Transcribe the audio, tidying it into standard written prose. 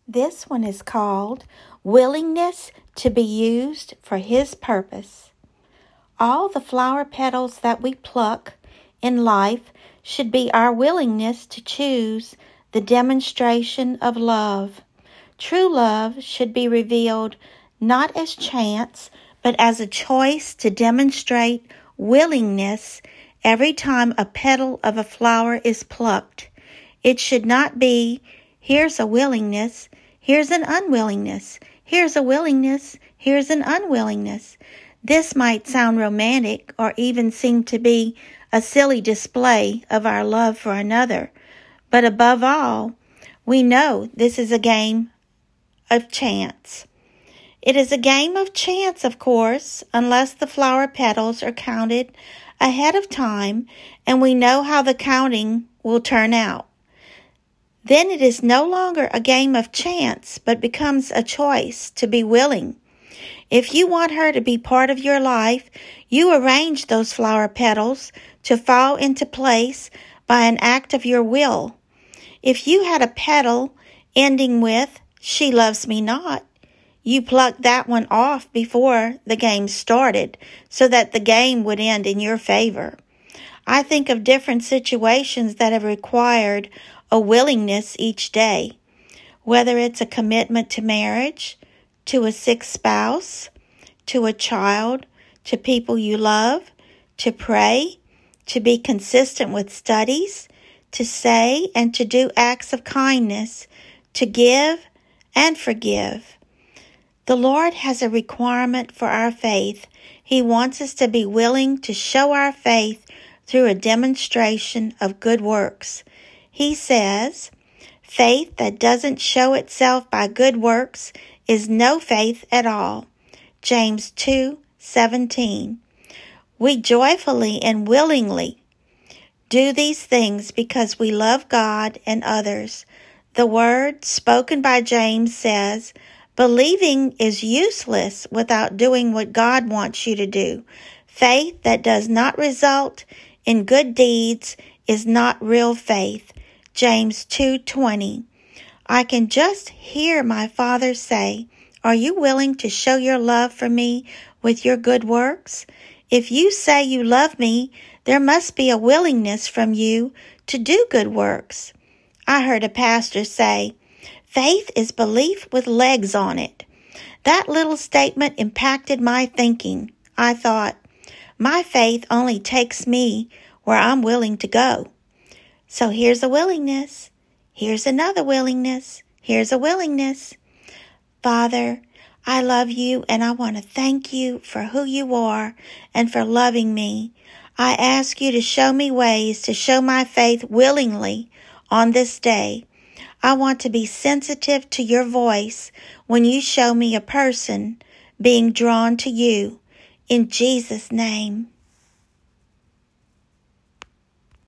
This one is called Willingness to be Used for His Purpose. All the flower petals that we pluck in life should be our willingness to choose the demonstration of love. True love should be revealed not as chance, but as a choice to demonstrate willingness every time a petal of a flower is plucked. It should not be, here's a willingness, here's an unwillingness, here's a willingness, here's an unwillingness. This might sound romantic or even seem to be a silly display of our love for another, but above all, we know this is a game of chance. It is a game of chance, of course, unless the flower petals are counted ahead of time and we know how the counting will turn out. Then it is no longer a game of chance, but becomes a choice to be willing. If you want her to be part of your life, you arrange those flower petals to fall into place by an act of your will. If you had a petal ending with, "She loves me not," you plucked that one off before the game started so that the game would end in your favor. I think of different situations that have required a willingness each day, whether it's a commitment to marriage, to a sick spouse, to a child, to people you love, to pray, to be consistent with studies, to say and to do acts of kindness, to give and forgive. The Lord has a requirement for our faith. He wants us to be willing to show our faith through a demonstration of good works. He says, faith that doesn't show itself by good works is no faith at all. James 2:17. We joyfully and willingly do these things because we love God and others. The word spoken by James says, believing is useless without doing what God wants you to do. Faith that does not result in good deeds is not real faith. James 2:20. I can just hear my Father say, are you willing to show your love for me with your good works? If you say you love me, there must be a willingness from you to do good works. I heard a pastor say, faith is belief with legs on it. That little statement impacted my thinking. I thought, my faith only takes me where I'm willing to go. So here's a willingness. Here's another willingness. Here's a willingness. Father, I love you and I want to thank you for who you are and for loving me. I ask you to show me ways to show my faith willingly on this day. I want to be sensitive to your voice when you show me a person being drawn to you. In Jesus' name.